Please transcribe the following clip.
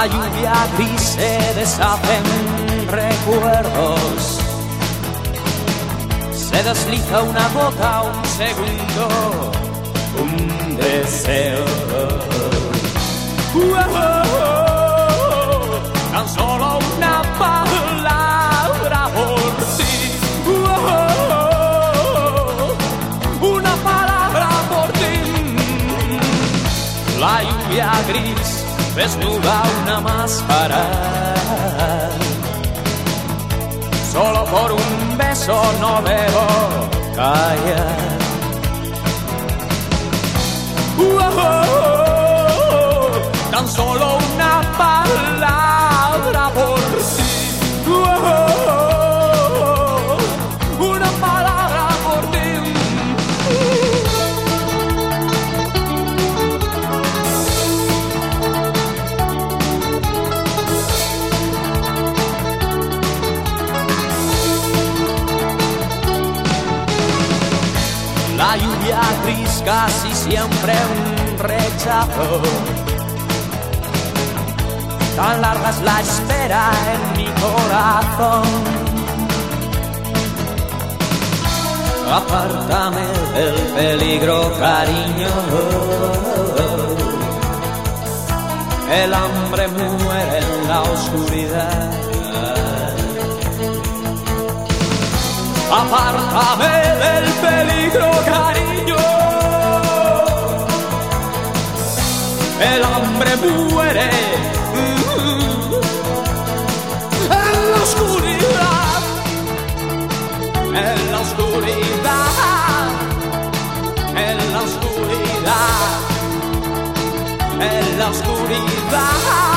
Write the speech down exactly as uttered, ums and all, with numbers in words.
La lluvia gris se deshace en recuerdos, se desliza una gota, un segundo, un deseo. Uh, oh, oh, tan solo una palabra por ti. Uh, oh, oh, una palabra por ti. La lluvia gris desnuda una máscara. Solo por un beso no debo callar. Uh, oh, oh, tan solo una palabra por ti. Uh, oh, oh, una palabra por ti. La lluvia gris casi siempre un rechazo. Tan larga es la espera en mi corazón. Apártame del peligro, cariño. El hambre muere en la oscuridad. Apártame del peligro, cariño. El hambre muere uh, en la oscuridad, en la oscuridad, en la oscuridad, en la oscuridad.